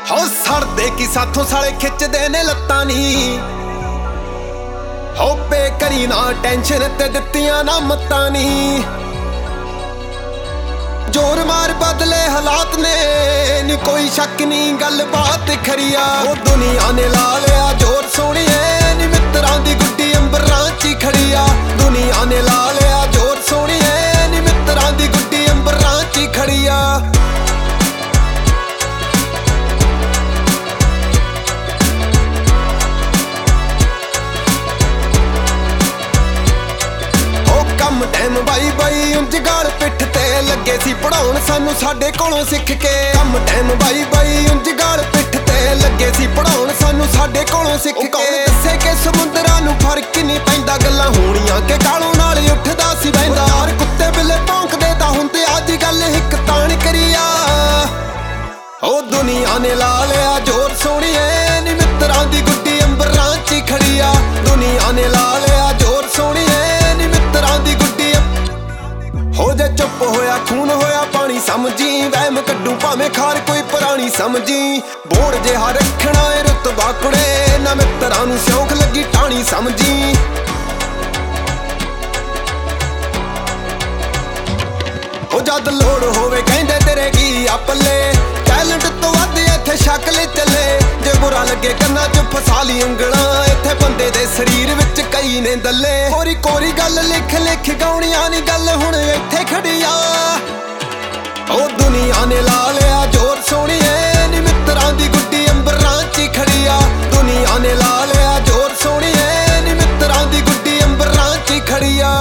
ਹੋ ਸੜਦੇ ਕੀ ਸਾਥੋਂ ਸਾਲੇ ਖਿੱਚਦੇ ਨੇ ਲੱਤਾਂ ਨੀ ਹੋ ਬੇਕਰੀ ਨਾ ਟੈਨਸ਼ਨ ਤੇ ਦਿੱਤੀਆਂ ਨਾ ਮੱਤਾਂ ਨੀ ਜ਼ੋਰ ਮਾਰ ਬਦਲੇ ਹਾਲਾਤ ਨੇ ਨੀ ਕੋਈ ਸ਼ੱਕ ਨਹੀਂ ਗੱਲ ਬਾਤ ਖਰੀਆ ਉਹ ਦੁਨੀਆ ਨੇ ਲਾ ਲਿਆ ਜ਼ੋਰ ਸੋਹਣੀਏ ਨੀ ਮਿੱਤਰਾਂ ਦੀ ਗੁੱਡੀ ਅੰਬਰਾਂ 'ਚ ਹੀ ਖੜੀ ਆ ਦੁਨੀਆ ਨੇ ਲਾ ਲਿਆ ਜ਼ੋਰ ਸੋਹਣੀਏ ਨੀ ਮਿੱਤਰਾਂ ਦੀ ਗੁੱਡੀ ਅੰਬਰਾਂ 'ਚ ਹੀ ਖੜੀ ਆ ਟਾਈਮ ਬਾਈ ਬਾਈ ਉਂਝ ਗਾਲ ਪਿੱਠ ਤੇ ਲੱਗੇ ਸੀ ਪੜਾਉਣ ਸਾਨੂੰ ਸਾਡੇ ਕੋਲੋਂ ਸਿੱਖ ਕੇ ਕੰਮ ਟਾਈਮ ਬਾਈ ਬਾਈ ਉਂਝ ਗਾਲ ਪਿੱਠ ਤੇ ਲੱਗੇ ਸੀ ਪੜਾਉਣ ਸਾਨੂੰ ਸਾਡੇ ਕੋਲੋਂ ਸਿੱਖ ਕੇ ਦੱਸੇ ਕਿ ਸਮੁੰਦਰਾਂ ਨੂੰ ਫਰਕ ਨਹੀਂ ਪੈਂਦਾ ਗੱਲਾਂ ਹੋਣੀਆਂ ਕਿ ਕਾਲੋਂ ਨਾਲ ਉੱਠਦਾ ਸੀ ਬੈਂਦਾ ਯਾਰ ਕੁੱਤੇ ਬਿੱਲੇ ਭੌਂਕਦੇ ਤਾਂ ਹੁੰਦੇ ਅੱਜ ਗੱਲ ਇੱਕ ਤਾਣ ਕਰੀਆ ਉਹ ਦੁਨੀਆ ਨੇ ਲਾ ਲਿਆ ਜ਼ੋਰ ਸੋਹਣੀਏ ਨੀ ਮਿੱਤਰਾਂ ਦੀ ਗੁੱਡੀ ਅੰਬਰਾਂ 'ਚ ਹੀ ਖੜੀ ਆ ਦੁਨੀਆ ਨੇ ਲਾ ਲਿਆ ਜ਼ੋਰ ਸੋਹਣੀਏ ਨੀ ਮਿੱਤਰਾਂ ਦੀ ਗੁੱਡੀ ਹੋ ਜੇ ਚੁੱਪ ਹੋਇਆ ਖੂਨ ਹੋਇਆ ਪਾਣੀ ਸਮਝੀ ਵਹਿਮ ਕੱਢੂ ਭਾਵੇਂ ਖਾਰ ਕੋਈ ਪੁਰਾਣੀ ਸਮਝੀ ਬੋੜ ਜਿਹਾ ਰੱਖਣਾ ਏ ਰੁਤਬਾ ਕੁੜੇ ਨਾ ਮਿੱਤਰਾਂ ਨੂੰ ਸਿਉਂਖ ਲੱਗੀ ਟਾਣੀ ਸਮਝੀ ਉਹ ਜਦ ਲੋੜ ਹੋਵੇ ਕਹਿੰਦੇ ਤੇਰੇ ਕੀ ਆ ਪੱਲੇ ਟੈਲੈਂਟ ਤੋਂ ਵੱਧ ਇੱਥੇ ਸ਼ਕਲ ਚੱਲੇ ਜੇ ਬੁਰਾ ਲੱਗੇ ਕੰਨਾਂ 'ਚ ਫਸਾ ਲਈ ਉਂਗਲਾਂ ਇੱਥੇ ਬੰਦੇ ਦੇ ਸਰੀਰ ਵਿੱਚ ਕਈ ਨੇ ਦੱਲੇ ਹੋਰੀ ਕੋਰੀ ਗੱਲ ਲਿਖ ਲਿਖ ਗਾਉਣੀਆਂ ਨੀ ਗੱਲ ਹੁਣ ਇੱਥੇ ਖੜੀ ਆ ਉਹ ਦੁਨੀਆ ਨੇ ਲਾ ਲਿਆ ਜ਼ੋਰ ਸੋਹਣੀਏ ਨੀ ਮਿੱਤਰਾਂ ਦੀ ਗੁੱਡੀ ਅੰਬਰਾਂ 'ਚ ਹੀ ਖੜੀ ਆ ਦੁਨੀਆ ਨੇ ਲਾ ਲਿਆ ਜ਼ੋਰ ਸੋਹਣੀਏ ਨੀ ਮਿੱਤਰਾਂ ਦੀ ਗੁੱਡੀ ਅੰਬਰਾਂ 'ਚ ਹੀ ਖੜੀ ਆ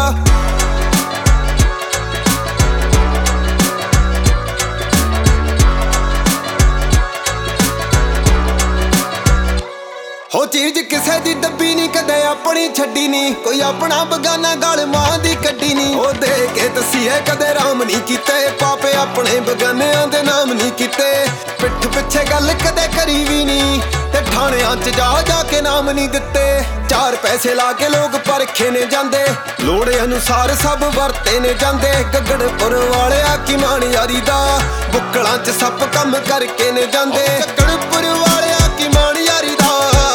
ਹੋ ਚੀਜ਼ ਕਿਸੇ ਦੀ ਦੱਬੀ ਨਹੀਂ ਕਦੇ ਆਪਣੀ ਛੱਡੀ ਨਹੀਂ ਕੋਈ ਆਪਣਾ ਬਗਾਨਾ ਗਲ ਮਾਂ ਦੀ ਕੱਢੀ ਨਹੀਂ ਉਹ ਦੇ ਕੇ ਦਸੀਏ ਕਦੇ ਰਾਮ ਨਹੀਂ ਕੀਤੇ ਪਾਪੇ ਆਪਣੇ ਬਗਾਨਿਆਂ ਦੇ ਨਾਮ ਨਹੀਂ ਕੀਤੇ ਪਿੱਠ ਪਿੱਛੇ ਗੱਲ ਕਦੇ ਕਰੀ ਵੀ ਨਹੀਂ ਤੇ ਥਾਣਿਆਂ 'ਚ ਜਾ ਕੇ ਨਾਮ ਨਹੀਂ ਦਿੱਤੇ ਚਾਰ ਪੈਸੇ ਲਾ ਕੇ ਲੋਕ ਪਰਖੇ ਨੇ ਜਾਂਦੇ ਲੋੜ ਅਨੁਸਾਰ ਸਭ ਵਰਤੇ ਨੇ ਜਾਂਦੇ ਗੱਗੜਪੁਰ ਵਾਲਿਆ ਕੀ ਮਾਣ ਯਾਰੀ ਦਾ ਬੁੱਕਲਾਂ 'ਚ ਸੱਪ ਕੰਮ ਕਰਕੇ ਨੇ ਜਾਂਦੇ ਗੱਗੜਪੁਰ ਵਾਲਿਆ ਕੀ ਮਾਣ ਯਾਰੀ ਦਾ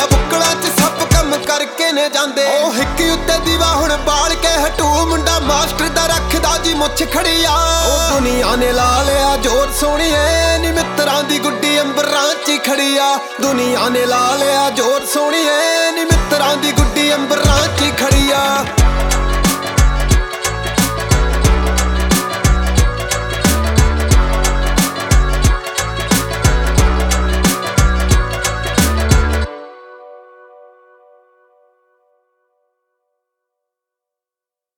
ਕਰਕੇ ਨੇ ਜਾਂਦੇ ਉਹ ਹਿੱਕੀ ਉੱਤੇ ਦੀਵਾ ਹੁਣ ਬਾਲ ਕੇ ਹਟੂ ਮੁੰਡਾ ਮਾਸਟਰ ਦਾ ਰੱਖਦਾ ਜੀ ਮੁੱਛ ਖੜੀ ਆ ਉਹ ਦੁਨੀਆ ਨੇ ਲਾ ਲਿਆ ਜ਼ੋਰ ਸੋਹਣੀਏ ਨੀ ਮਿੱਤਰਾਂ ਦੀ ਗੁੱਡੀ ਅੰਬਰਾਂ 'ਚ ਹੀ ਖੜੀ ਆ ਦੁਨੀਆ ਨੇ ਲਾ ਲਿਆ ਜ਼ੋਰ ਸੋਹਣੀਏ ਨੀ ਮਿੱਤਰਾਂ ਦੀ ਗੁੱਡੀ ਅੰਬਰਾਂ 'ਚ ਹੀ ਖੜੀ ਆ